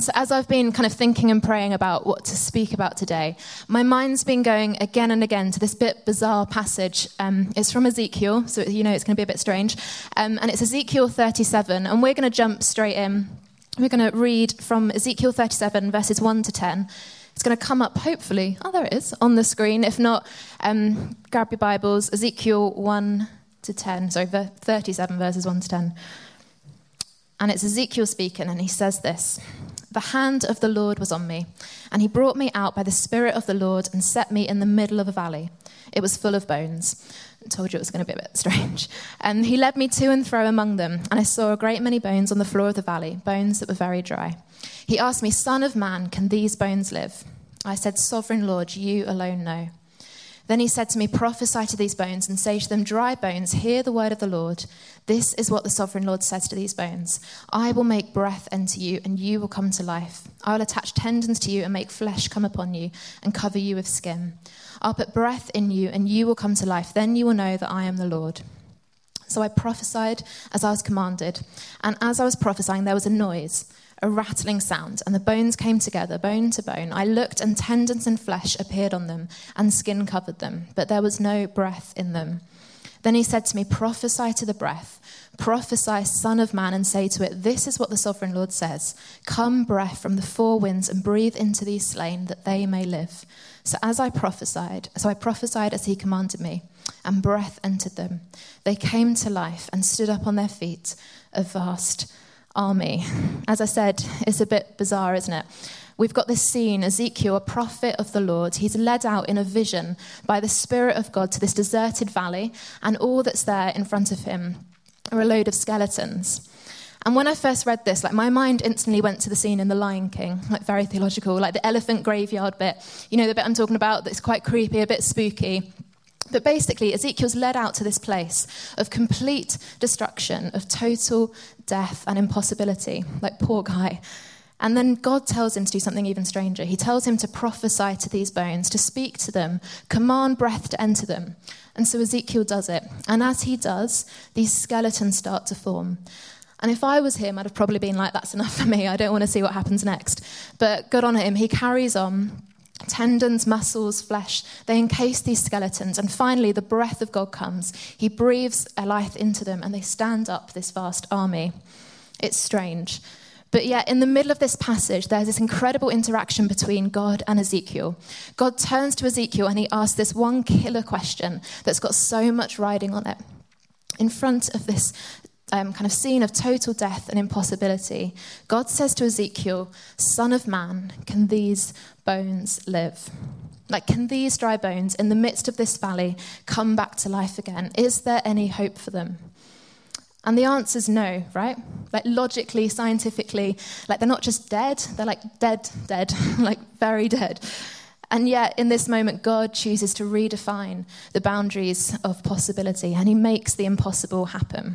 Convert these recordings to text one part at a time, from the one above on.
So as I've been kind of thinking and praying about what to speak about today, my mind's been going again and again to this bit bizarre passage. It's from Ezekiel, so you know it's going to be a bit strange. And it's Ezekiel 37, and we're going to jump straight in. We're going to read from Ezekiel 37, verses 1 to 10. It's going to come up, hopefully, there it is, on the screen. If not, grab your Bibles, Ezekiel 1 to 10, 37, verses 1 to 10. And it's Ezekiel speaking, and he says this: "The hand of the Lord was on me, and he brought me out by the Spirit of the Lord and set me in the middle of a valley. It was full of bones." I told you it was going to be a bit strange. And he led me to and fro among them, and I saw a great many bones on the floor of the valley, bones that were very dry. He asked me, "Son of man, can these bones live?" I said, "Sovereign Lord, you alone know." Then he said to me, "Prophesy to these bones and say to them, dry bones, hear the word of the Lord. This is what the sovereign Lord says to these bones. I will make breath enter you, and you will come to life. I will attach tendons to you and make flesh come upon you and cover you with skin. I'll put breath in you, and you will come to life. Then you will know that I am the Lord." So I prophesied as I was commanded, and as I was prophesying, there was a noise, a rattling sound, and the bones came together, bone to bone. I looked, and tendons and flesh appeared on them, and skin covered them, but there was no breath in them. Then he said to me, "Prophesy to the breath. Prophesy, Son of man, and say to it, this is what the sovereign Lord says. Come, breath from the four winds, and breathe into these slain, that they may live." So I prophesied as he commanded me, and breath entered them. They came to life and stood up on their feet, a vast army. As I said, it's a bit bizarre, isn't it? We've got this scene, Ezekiel, a prophet of the Lord. He's led out in a vision by the Spirit of God to this deserted valley, and all that's there in front of him are a load of skeletons. And when I first read this, my mind instantly went to the scene in The Lion King, very theological, the elephant graveyard bit. You know, the bit I'm talking about that's quite creepy, a bit spooky. But basically, Ezekiel's led out to this place of complete destruction, of total death and impossibility. Poor guy. And then God tells him to do something even stranger. He tells him to prophesy to these bones, to speak to them, command breath to enter them. And so Ezekiel does it. And as he does, these skeletons start to form. And if I was him, I'd have probably been like, that's enough for me. I don't want to see what happens next. But good on him. He carries on. Tendons, muscles, flesh, they encase these skeletons. And finally, the breath of God comes. He breathes a life into them, and they stand up, this vast army. It's strange. But yet, in the middle of this passage, there's this incredible interaction between God and Ezekiel. God turns to Ezekiel, and he asks this one killer question that's got so much riding on it. In front of this kind of scene of total death and impossibility, God says to Ezekiel, "Son of man, can these bones live?" Can these dry bones in the midst of this valley come back to life again? Is there any hope for them? And the answer's no, right? Logically, scientifically, they're not just dead, they're dead, very dead. And yet, in this moment, God chooses to redefine the boundaries of possibility, and he makes the impossible happen.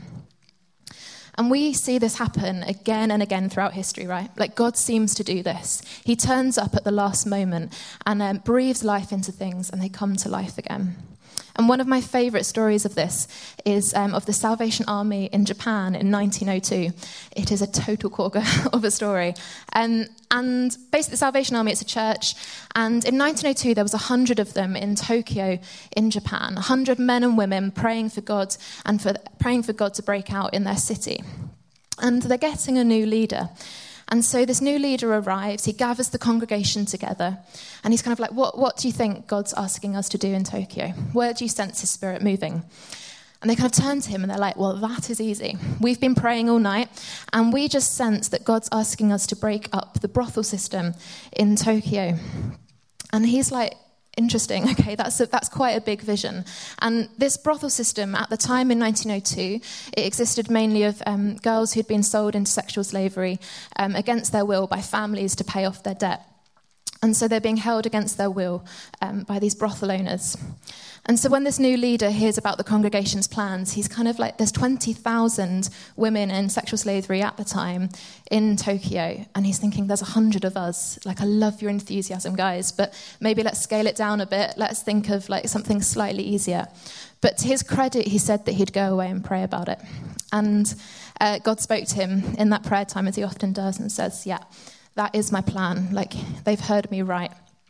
And we see this happen again and again throughout history, right? God seems to do this. He turns up at the last moment and breathes life into things, and they come to life again. And one of my favourite stories of this is of the Salvation Army in Japan in 1902. It is a total corker of a story. And basically the Salvation Army, it's a church. And in 1902, there was 100 of them in Tokyo in Japan. 100 men and women praying for God and praying for God to break out in their city. And they're getting a new leader. And so this new leader arrives, he gathers the congregation together, and he's kind of what do you think God's asking us to do in Tokyo? Where do you sense his spirit moving? And they kind of turn to him and they're like, well, that is easy. We've been praying all night, and we just sense that God's asking us to break up the brothel system in Tokyo. And he's like, interesting, okay, that's quite a big vision. And this brothel system, at the time in 1902, it existed mainly of girls who'd been sold into sexual slavery against their will by families to pay off their debt. And so they're being held against their will by these brothel owners. And so when this new leader hears about the congregation's plans, he's kind of there's 20,000 women in sexual slavery at the time in Tokyo. And he's thinking, there's 100 of us. I love your enthusiasm, guys, but maybe let's scale it down a bit. Let's think of something slightly easier. But to his credit, he said that he'd go away and pray about it. And God spoke to him in that prayer time, as he often does, and says, yeah, that is my plan. Like, they've heard me right.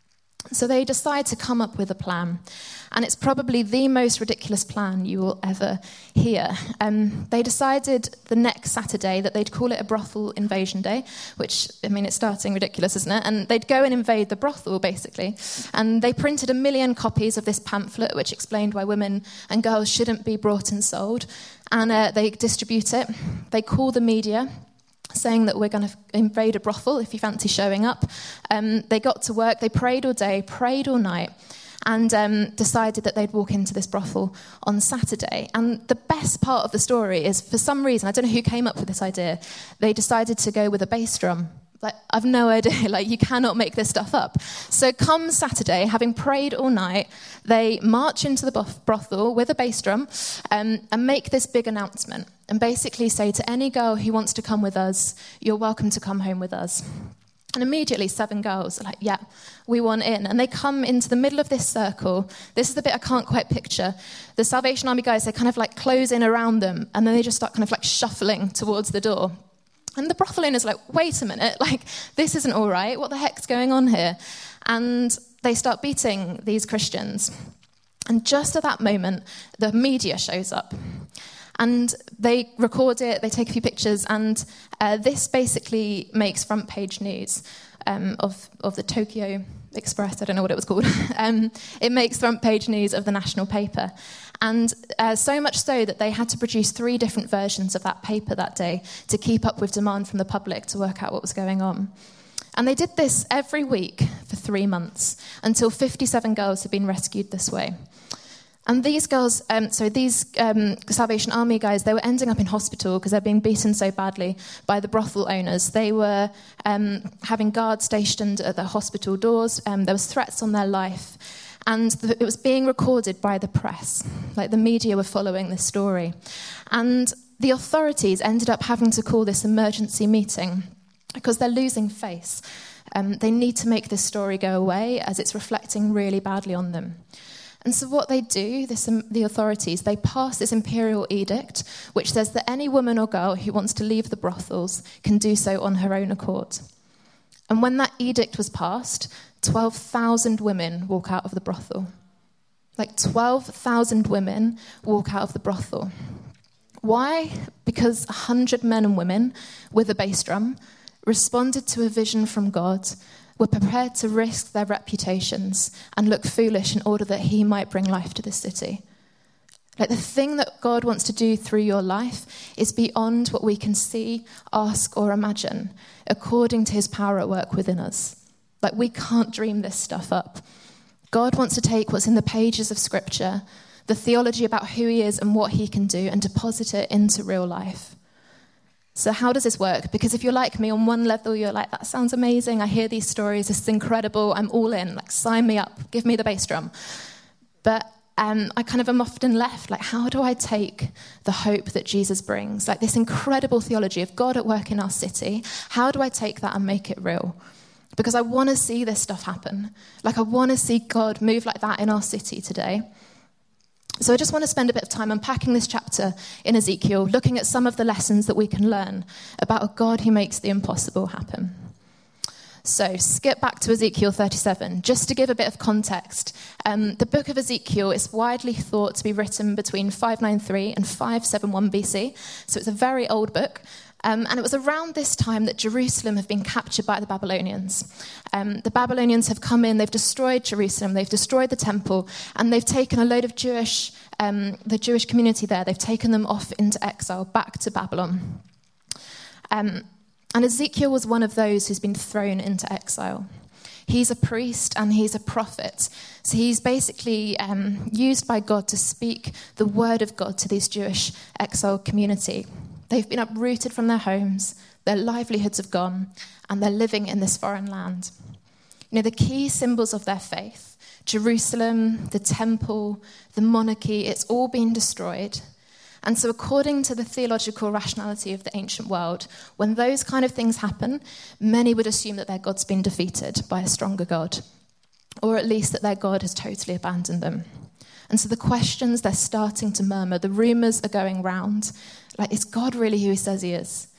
So they decide to come up with a plan. And it's probably the most ridiculous plan you will ever hear. They decided the next Saturday that they'd call it a brothel invasion day, which, I mean, it's starting ridiculous, isn't it? And they'd go and invade the brothel, basically. And they printed 1 million copies of this pamphlet, which explained why women and girls shouldn't be bought and sold. And they distribute it. They call the media, saying that we're going to invade a brothel if you fancy showing up. They got to work, they prayed all day, prayed all night, and decided that they'd walk into this brothel on Saturday. And the best part of the story is, for some reason, I don't know who came up with this idea, they decided to go with a bass drum. Like, I've no idea, like, you cannot make this stuff up. So come Saturday, having prayed all night, they march into the brothel with a bass drum and make this big announcement and basically say to any girl who wants to come with us, you're welcome to come home with us. And immediately 7 girls are like, yeah, we want in. And they come into the middle of this circle. This is the bit I can't quite picture. The Salvation Army guys, they kind of like close in around them, and then they just start kind of like shuffling towards the door. And the brothel owner's like, wait a minute, like, this isn't all right. What the heck's going on here? And they start beating these Christians. And just at that moment, the media shows up. And they record it, they take a few pictures, and this basically makes front page news of the Tokyo Express. I don't know what it was called. It makes front page news of the national paper. And so much so that they had to produce 3 different versions of that paper that day to keep up with demand from the public to work out what was going on. And they did this every week for 3 months until 57 girls had been rescued this way. And these girls, these Salvation Army guys, they were ending up in hospital because they're being beaten so badly by the brothel owners. They were having guards stationed at the hospital doors. There was threats on their life. And it was being recorded by the press. Like, the media were following this story. And the authorities ended up having to call this emergency meeting because they're losing face. They need to make this story go away as it's reflecting really badly on them. And so what they do, the authorities, they pass this imperial edict, which says that any woman or girl who wants to leave the brothels can do so on her own accord. And when that edict was passed, 12,000 women walk out of the brothel. Like, 12,000 women walk out of the brothel. Why? Because 100 men and women with a bass drum responded to a vision from God, were prepared to risk their reputations and look foolish in order that he might bring life to this city. Like, the thing that God wants to do through your life is beyond what we can see, ask, or imagine, according to his power at work within us. Like, we can't dream this stuff up. God wants to take what's in the pages of Scripture, the theology about who he is and what he can do, and deposit it into real life. So how does this work? Because if you're like me, on one level, you're like, that sounds amazing. I hear these stories. This is incredible. I'm all in. Like, sign me up. Give me the bass drum. But I kind of am often left, like, how do I take the hope that Jesus brings? Like, this incredible theology of God at work in our city. How do I take that and make it real? Because I want to see this stuff happen. Like, I want to see God move like that in our city today. So I just want to spend a bit of time unpacking this chapter in Ezekiel, looking at some of the lessons that we can learn about a God who makes the impossible happen. So skip back to Ezekiel 37, just to give a bit of context. The book of Ezekiel is widely thought to be written between 593 and 571 BC, so it's a very old book. And it was around this time that Jerusalem had been captured by the Babylonians. The Babylonians have come in, they've destroyed Jerusalem, they've destroyed the temple, and they've taken a load of the Jewish community there, they've taken them off into exile, back to Babylon. And Ezekiel was one of those who's been thrown into exile. He's a priest and he's a prophet. So he's basically used by God to speak the word of God to this Jewish exile community. They've been uprooted from their homes, their livelihoods have gone, and they're living in this foreign land. You know, the key symbols of their faith, Jerusalem, the temple, the monarchy, it's all been destroyed. And so according to the theological rationality of the ancient world, when those kind of things happen, many would assume that their God's been defeated by a stronger God, or at least that their God has totally abandoned them. And so the questions, they're starting to murmur, the rumours are going round. Like, is God really who he says he is?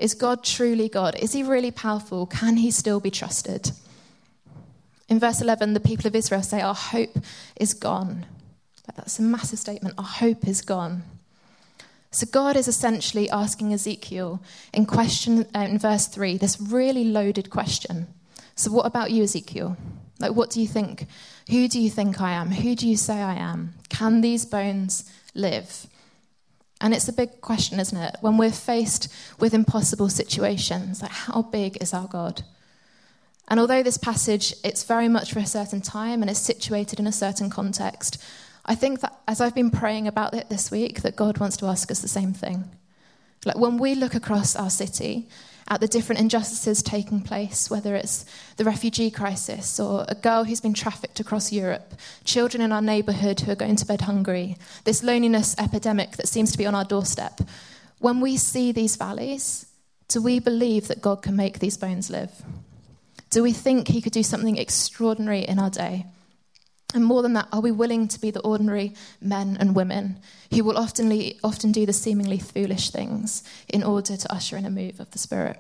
Is God truly God? Is he really powerful? Can he still be trusted? In verse 11, the people of Israel say, our hope is gone. That's a massive statement. Our hope is gone. So God is essentially asking Ezekiel in verse 3, this really loaded question. So what about you, Ezekiel? Like, what do you think? Who do you think I am? Who do you say I am? Can these bones live? And it's a big question, isn't it? When we're faced with impossible situations, like how big is our God? And although this passage, it's very much for a certain time and it's situated in a certain context, I think that as I've been praying about it this week, that God wants to ask us the same thing. Like when we look across our city at the different injustices taking place, whether it's the refugee crisis or a girl who's been trafficked across Europe, children in our neighbourhood who are going to bed hungry, this loneliness epidemic that seems to be on our doorstep, when we see these valleys, do we believe that God can make these bones live? Do we think he could do something extraordinary in our day? And more than that, are we willing to be the ordinary men and women who will often do the seemingly foolish things in order to usher in a move of the Spirit?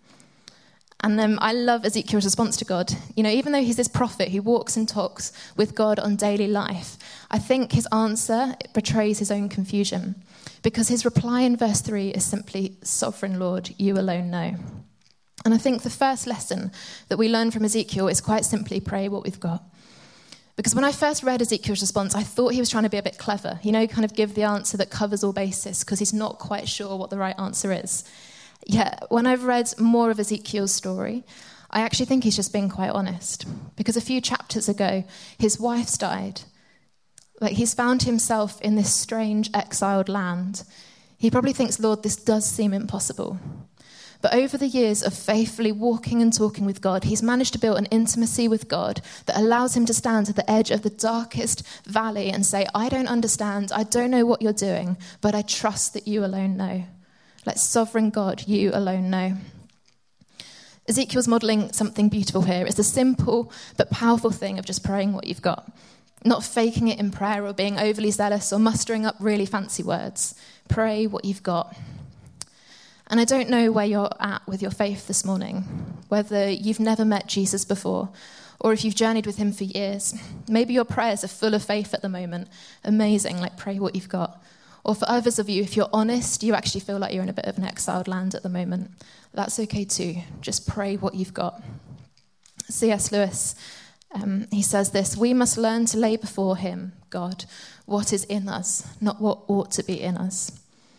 And I love Ezekiel's response to God. You know, even though he's this prophet who walks and talks with God on daily life, I think his answer betrays his own confusion, because his reply in verse 3 is simply, Sovereign Lord, you alone know. And I think the first lesson that we learn from Ezekiel is quite simply pray what we've got. Because when I first read Ezekiel's response, I thought he was trying to be a bit clever, kind of give the answer that covers all bases, because he's not quite sure what the right answer is. Yet, when I've read more of Ezekiel's story, I actually think he's just being quite honest. Because a few chapters ago, his wife's died. Like, he's found himself in this strange exiled land. He probably thinks, Lord, this does seem impossible. But over the years of faithfully walking and talking with God, he's managed to build an intimacy with God that allows him to stand at the edge of the darkest valley and say, I don't understand, I don't know what you're doing, but I trust that you alone know. Like, sovereign God, you alone know. Ezekiel's modelling something beautiful here. It's the simple but powerful thing of just praying what you've got. Not faking it in prayer or being overly zealous or mustering up really fancy words. Pray what you've got. And I don't know where you're at with your faith this morning, whether you've never met Jesus before or if you've journeyed with him for years. Maybe your prayers are full of faith at the moment. Amazing, like pray what you've got. Or for others of you, if you're honest, you actually feel like you're in a bit of an exiled land at the moment. That's okay too. Just pray what you've got. C.S. Lewis, he says this, we must learn to lay before him, God, what is in us, not what ought to be in us.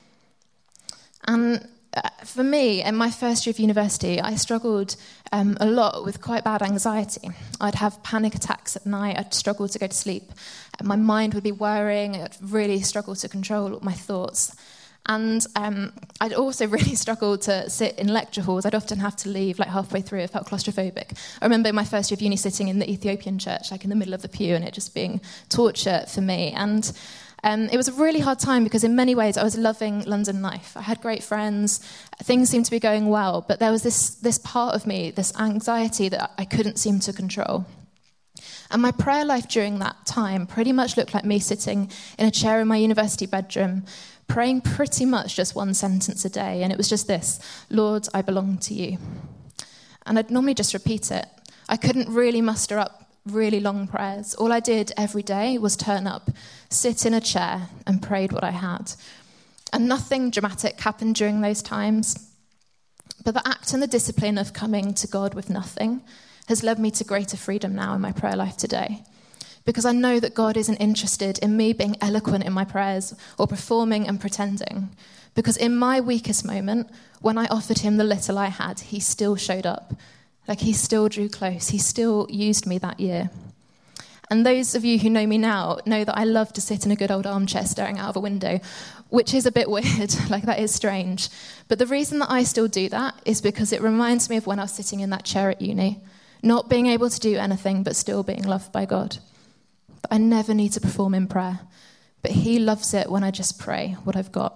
And for me, in my first year of university, I struggled a lot with quite bad anxiety. I'd have panic attacks at night. I'd struggle to go to sleep. My mind would be worrying. I'd really struggle to control my thoughts. And I'd also really struggle to sit in lecture halls. I'd often have to leave like halfway through. I felt claustrophobic. I remember in my first year of uni sitting in the Ethiopian church, like in the middle of the pew, and it just being torture for me. And it was a really hard time because in many ways I was loving London life. I had great friends, things seemed to be going well, but there was this part of me, this anxiety that I couldn't seem to control. And my prayer life during that time pretty much looked like me sitting in a chair in my university bedroom, praying pretty much just one sentence a day, and it was just this, Lord, I belong to you. And I'd normally just repeat it. I couldn't really muster up really long prayers. All I did every day was turn up, sit in a chair, and prayed what I had. And nothing dramatic happened during those times. But the act and the discipline of coming to God with nothing has led me to greater freedom now in my prayer life today. Because I know that God isn't interested in me being eloquent in my prayers or performing and pretending. Because in my weakest moment, when I offered him the little I had, he still showed up. Like he still drew close. He still used me that year. And those of you who know me now know that I love to sit in a good old armchair staring out of a window, which is a bit weird, like that is strange. But the reason that I still do that is because it reminds me of when I was sitting in that chair at uni, not being able to do anything but still being loved by God. But I never need to perform in prayer. But he loves it when I just pray what I've got.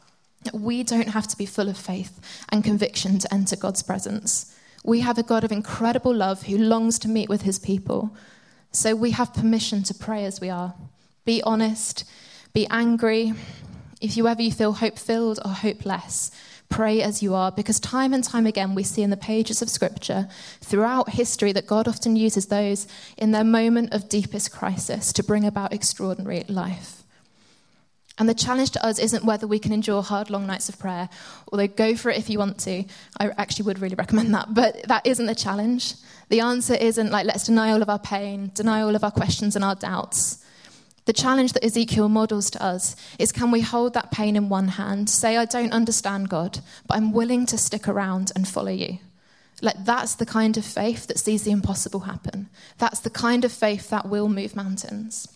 We don't have to be full of faith and conviction to enter God's presence. We have a God of incredible love who longs to meet with his people. So we have permission to pray as we are. Be honest, be angry. If you feel hope-filled or hopeless, Pray as you are, because time and time again we see in the pages of Scripture throughout history that God often uses those in their moment of deepest crisis to bring about extraordinary life. And the challenge to us isn't whether we can endure hard, long nights of prayer, although go for it if you want to. I actually would really recommend that, but that isn't the challenge. The answer isn't like, let's deny all of our pain, deny all of our questions and our doubts. The challenge that Ezekiel models to us is, can we hold that pain in one hand, say, I don't understand God, but I'm willing to stick around and follow you. Like, that's the kind of faith that sees the impossible happen. That's the kind of faith that will move mountains.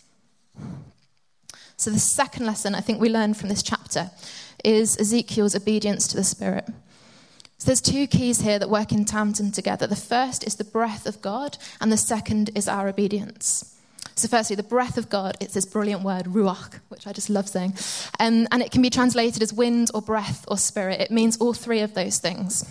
So the second lesson I think we learn from this chapter is Ezekiel's obedience to the Spirit. So there's two keys here that work in tandem together. The first is the breath of God, and the second is our obedience. So firstly, the breath of God, it's this brilliant word, ruach, which I just love saying. And it can be translated as wind or breath or spirit. It means all three of those things.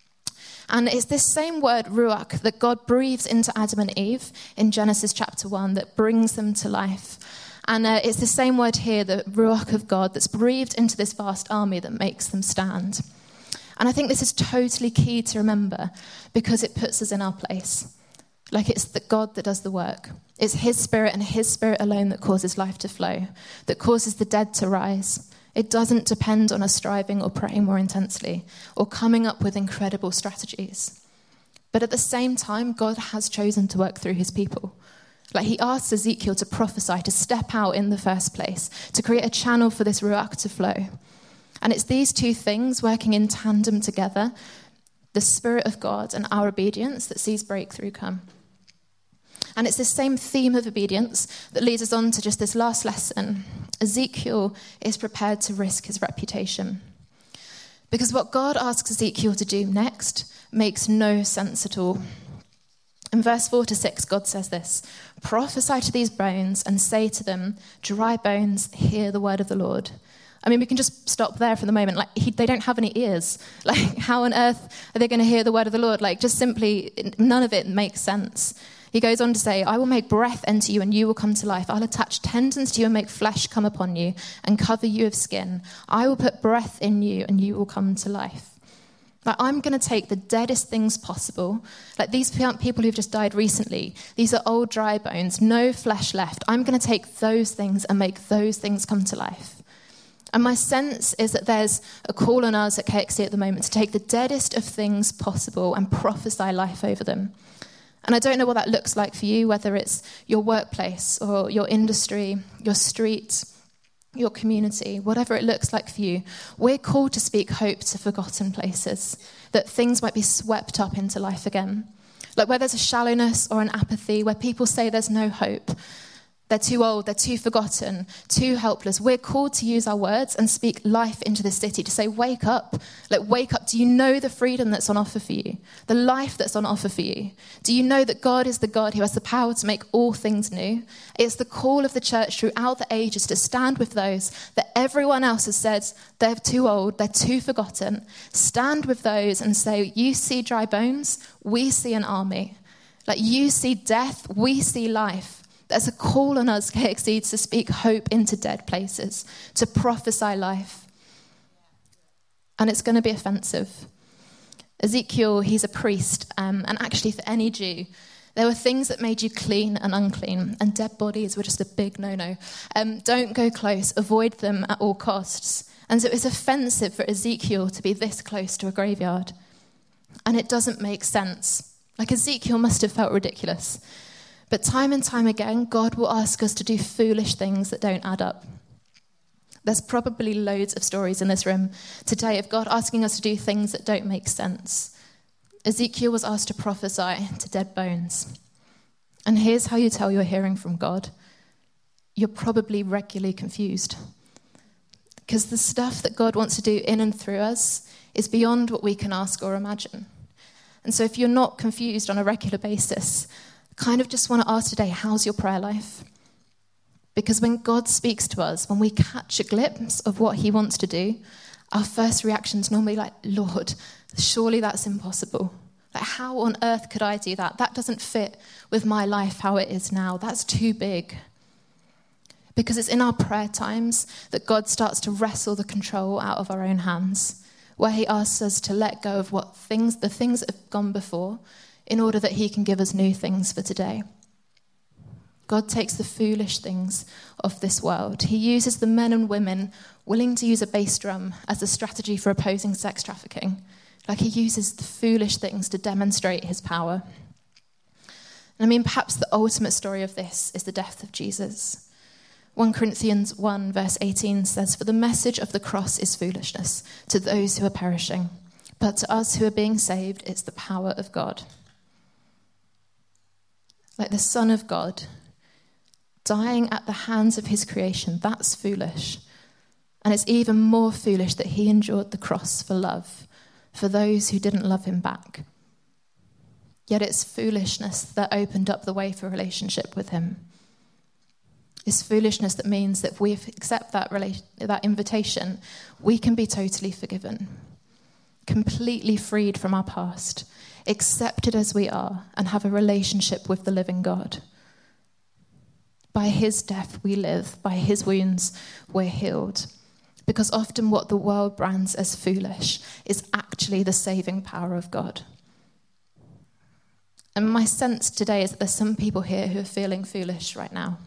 And it's this same word, ruach, that God breathes into Adam and Eve in Genesis chapter 1 that brings them to life. And it's the same word here, the ruach of God, that's breathed into this vast army that makes them stand. And I think this is totally key to remember because it puts us in our place. Like, it's the God that does the work. It's his Spirit and his Spirit alone that causes life to flow, that causes the dead to rise. It doesn't depend on us striving or praying more intensely or coming up with incredible strategies. But at the same time, God has chosen to work through his people. Like, he asks Ezekiel to prophesy, to step out in the first place, to create a channel for this ruach to flow. And it's these two things working in tandem together, the Spirit of God and our obedience, that sees breakthrough come. And it's this same theme of obedience that leads us on to just this last lesson. Ezekiel is prepared to risk his reputation. Because what God asks Ezekiel to do next makes no sense at all. In verse 4-6, God says this: prophesy to these bones and say to them, dry bones, hear the word of the Lord. I mean, we can just stop there for the moment. Like, they don't have any ears. Like, how on earth are they going to hear the word of the Lord? Like, just simply, none of it makes sense. He goes on to say, I will make breath enter you and you will come to life. I'll attach tendons to you and make flesh come upon you and cover you with skin. I will put breath in you and you will come to life. Like, I'm going to take the deadest things possible. Like, these aren't people who've just died recently. These are old dry bones, no flesh left. I'm going to take those things and make those things come to life. And my sense is that there's a call on us at KXC at the moment to take the deadest of things possible and prophesy life over them. And I don't know what that looks like for you, whether it's your workplace or your industry, your street, your community, whatever it looks like for you. We're called to speak hope to forgotten places, that things might be swept up into life again. Like, where there's a shallowness or an apathy, where people say there's no hope, they're too old, they're too forgotten, too helpless. We're called to use our words and speak life into the city, to say, wake up. Like, wake up. Do you know the freedom that's on offer for you? The life that's on offer for you? Do you know that God is the God who has the power to make all things new? It's the call of the church throughout the ages to stand with those that everyone else has said they're too old, they're too forgotten. Stand with those and say, you see dry bones, we see an army. Like, you see death, we see life. There's a call on us, KXC, to speak hope into dead places, to prophesy life. And it's going to be offensive. Ezekiel, he's a priest, and actually for any Jew, there were things that made you clean and unclean, and dead bodies were just a big no-no. Don't go close, avoid them at all costs. And so it's offensive for Ezekiel to be this close to a graveyard. And it doesn't make sense. Like, Ezekiel must have felt ridiculous. But time and time again, God will ask us to do foolish things that don't add up. There's probably loads of stories in this room today of God asking us to do things that don't make sense. Ezekiel was asked to prophesy to dead bones. And here's how you tell you're hearing from God. You're probably regularly confused. Because the stuff that God wants to do in and through us is beyond what we can ask or imagine. And so if you're not confused on a regular basis, kind of just want to ask today, how's your prayer life? Because when God speaks to us, when we catch a glimpse of what he wants to do, our first reaction is normally like, Lord, surely that's impossible. Like, how on earth could I do that? That doesn't fit with my life how it is now. That's too big. Because it's in our prayer times that God starts to wrestle the control out of our own hands. where he asks us to let go of the things that have gone before in order that he can give us new things for today. God takes the foolish things of this world. He uses the men and women willing to use a bass drum as a strategy for opposing sex trafficking. Like, he uses the foolish things to demonstrate his power. And I mean, perhaps the ultimate story of this is the death of Jesus. 1 Corinthians 1 verse 18 says, "For the message of the cross is foolishness to those who are perishing, but to us who are being saved, it's the power of God." Like, the Son of God dying at the hands of his creation, that's foolish. And it's even more foolish that he endured the cross for love, for those who didn't love him back. Yet it's foolishness that opened up the way for relationship with him. It's foolishness that means that if we accept that invitation, we can be totally forgiven, completely freed from our past, accepted as we are, and have a relationship with the living God. By his death we live, by his wounds we're healed. Because often what the world brands as foolish is actually the saving power of God. And my sense today is that there's some people here who are feeling foolish right now.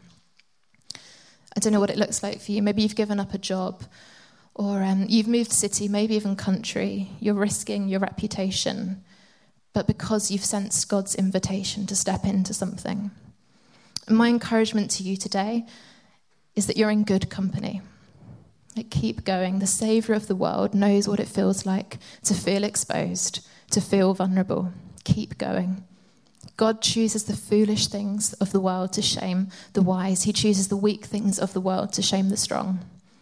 I don't know what it looks like for you. Maybe you've given up a job, or you've moved city, maybe even country. You're risking your reputation, but because you've sensed God's invitation to step into something. And my encouragement to you today is that you're in good company. Like, keep going. The Saviour of the world knows what it feels like to feel exposed, to feel vulnerable. Keep going. God chooses the foolish things of the world to shame the wise. He chooses the weak things of the world to shame the strong.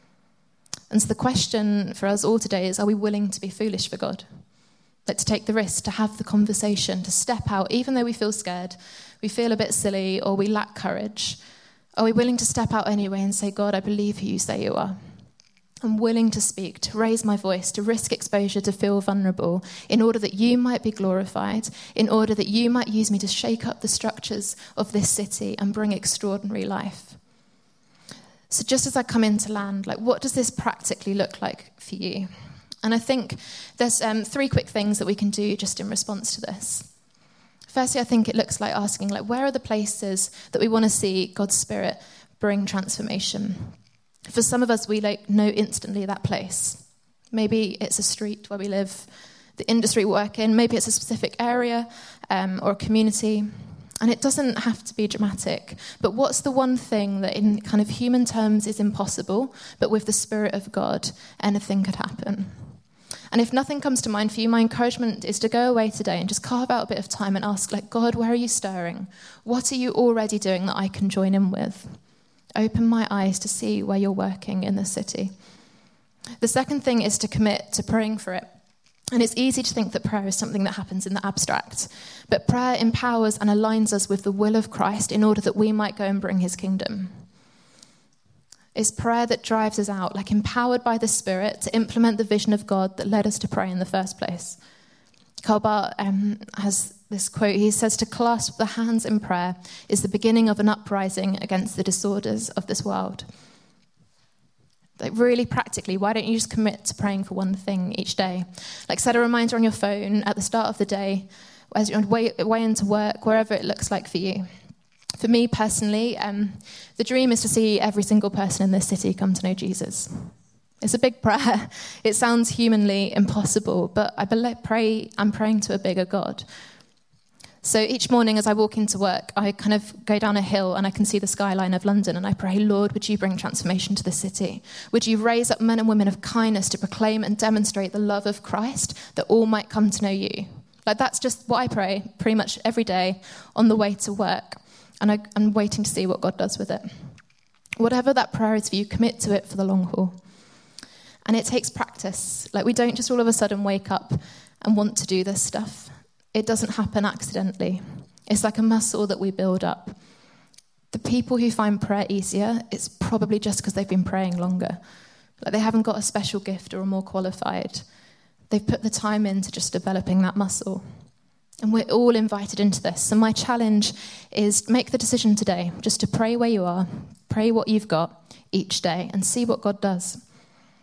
And so the question for us all today is, are we willing to be foolish for God? Like, to take the risk, to have the conversation, to step out, even though we feel scared, we feel a bit silly, or we lack courage. Are we willing to step out anyway and say, God, I believe who you say you are. I'm willing to speak, to raise my voice, to risk exposure, to feel vulnerable, in order that you might be glorified, in order that you might use me to shake up the structures of this city and bring extraordinary life. So just as I come into land, like, what does this practically look like for you? And I think there's 3 quick things that we can do just in response to this. Firstly, I think it looks like asking, like, where are the places that we want to see God's Spirit bring transformation? For some of us, we know instantly that place. Maybe it's a street where we live, the industry we work in. Maybe it's a specific area or a community. And it doesn't have to be dramatic. But what's the one thing that in kind of human terms is impossible, but with the Spirit of God, anything could happen? And if nothing comes to mind for you, my encouragement is to go away today and just carve out a bit of time and ask, like, God, where are you stirring? What are you already doing that I can join in with? Open my eyes to see where you're working in the city. The second thing is to commit to praying for it. And it's easy to think that prayer is something that happens in the abstract. But prayer empowers and aligns us with the will of Christ in order that we might go and bring his kingdom. It's prayer that drives us out, like empowered by the Spirit to implement the vision of God that led us to pray in the first place. Karl Barth has this quote. He says, to clasp the hands in prayer is the beginning of an uprising against the disorders of this world. Like, really practically, why don't you just commit to praying for one thing each day? Like, set a reminder on your phone at the start of the day, as you're on your way into work, wherever it looks like for you. For me personally, the dream is to see every single person in this city come to know Jesus. It's a big prayer. It sounds humanly impossible, but I'm praying to a bigger God. So each morning as I walk into work, I kind of go down a hill and I can see the skyline of London, and I pray, Lord, would you bring transformation to the city? Would you raise up men and women of kindness to proclaim and demonstrate the love of Christ, that all might come to know you? Like, that's just what I pray pretty much every day on the way to work. And I'm waiting to see what God does with it. Whatever that prayer is for you, commit to it for the long haul. And it takes practice. Like, we don't just all of a sudden wake up and want to do this stuff. It doesn't happen accidentally. It's like a muscle that we build up. The people who find prayer easier, it's probably just because they've been praying longer. Like, they haven't got a special gift or are more qualified. They've put the time into just developing that muscle. And we're all invited into this. So my challenge is make the decision today just to pray where you are, pray what you've got each day, and see what God does.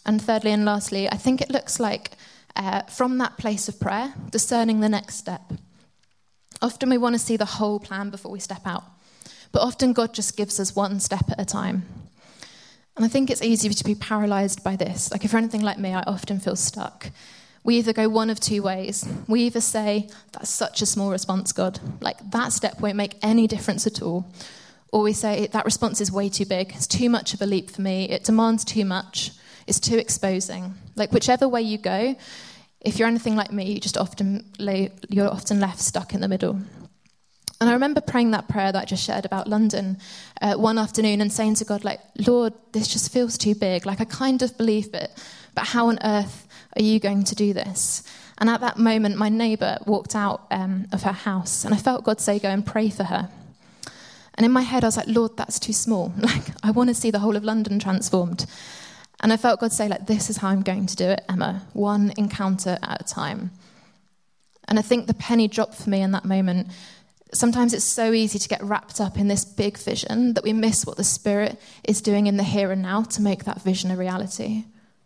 And thirdly and lastly, I think it looks like from that place of prayer, discerning the next step. Often we want to see the whole plan before we step out, but often God just gives us one step at a time. And I think it's easy to be paralyzed by this. Like if you're anything like me, I often feel stuck. We either go one of two ways. We either say, that's such a small response, God. Like that step won't make any difference at all. Or we say, that response is way too big. It's too much of a leap for me. It demands too much. It's too exposing. Like whichever way you go, if you're anything like me, you're often left stuck in the middle. And I remember praying that prayer that I just shared about London one afternoon and saying to God, like, Lord, this just feels too big. Like I kind of believe it, but how on earth are you going to do this? And at that moment, my neighbour walked out of her house and I felt God say, go and pray for her. And in my head, I was like, Lord, that's too small. Like, I want to see the whole of London transformed. And I felt God say, like, this is how I'm going to do it, Emma, one encounter at a time. And I think the penny dropped for me in that moment. Sometimes it's so easy to get wrapped up in this big vision that we miss what the Spirit is doing in the here and now to make that vision a reality.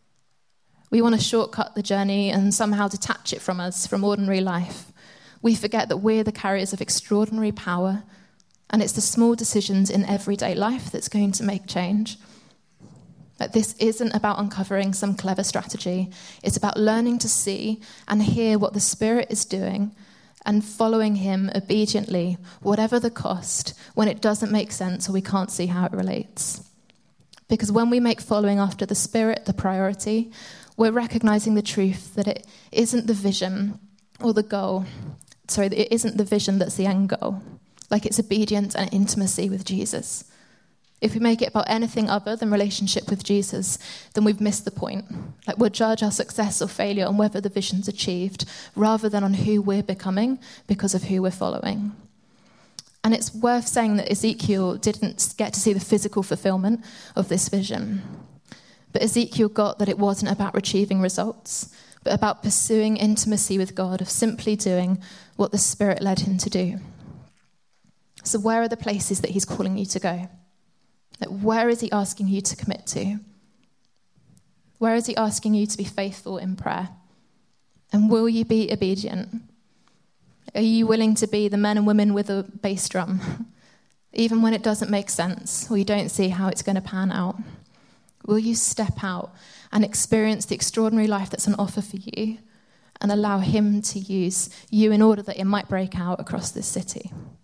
We want to shortcut the journey and somehow detach it from us, from ordinary life. We forget that we're the carriers of extraordinary power, and it's the small decisions in everyday life that's going to make change. But this isn't about uncovering some clever strategy. It's about learning to see and hear what the Spirit is doing and following him obediently, whatever the cost, when it doesn't make sense or we can't see how it relates. Because when we make following after the Spirit the priority, we're recognizing the truth that it isn't the vision or the goal. It isn't the vision that's the end goal. Like it's obedience and intimacy with Jesus. If we make it about anything other than relationship with Jesus, then we've missed the point. Like we'll judge our success or failure on whether the vision's achieved, rather than on who we're becoming because of who we're following. And it's worth saying that Ezekiel didn't get to see the physical fulfillment of this vision. But Ezekiel got that it wasn't about achieving results, but about pursuing intimacy with God, of simply doing what the Spirit led him to do. So where are the places that he's calling you to go? Like, where is he asking you to commit to? Where is he asking you to be faithful in prayer? And will you be obedient? Are you willing to be the men and women with a bass drum, even when it doesn't make sense or you don't see how it's going to pan out? Will you step out and experience the extraordinary life that's on offer for you and allow him to use you in order that it might break out across this city?